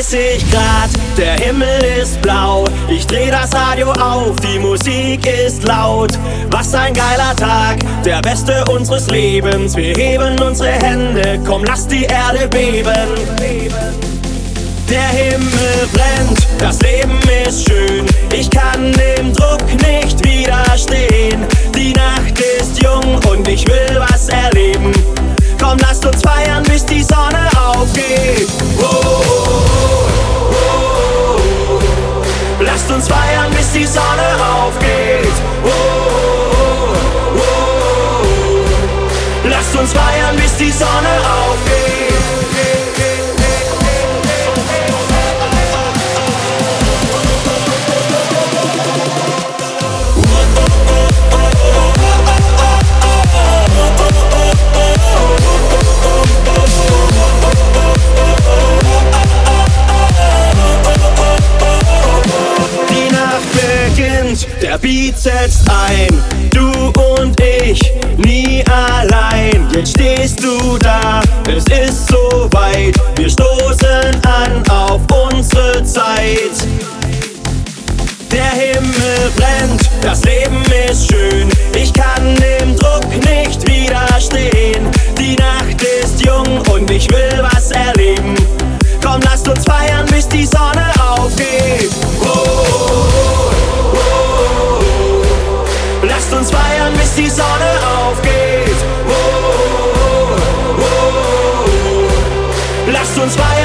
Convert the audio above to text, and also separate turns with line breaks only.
30 Grad, der Himmel ist blau. Ich dreh das Radio auf, die Musik ist laut. Was ein geiler Tag, der beste unseres Lebens. Wir heben unsere Hände, komm, lass die Erde beben. Der Himmel brennt, das Leben ist schön. Ich kann dem Druck nicht widerstehen. Die Nacht ist jung und ich will was erleben. Komm, lasst uns feiern, bis die Sonne aufgeht. Lasst uns feiern, bis die Sonne aufgeht. Lasst uns feiern, bis die Sonne aufgeht. Der Beat setzt ein, du und ich, nie allein. Jetzt stehst du da, es ist soweit. Wir stoßen an auf unsere Zeit. Der Himmel brennt, das Leben ist schön. Ich kann dem Druck nicht widerstehen. Die Nacht ist jung und ich will was erleben. Komm, lasst uns feiern, bis die Sonne aufgeht. Lasst uns feiern, bis die Sonne aufgeht. Lasst uns feiern.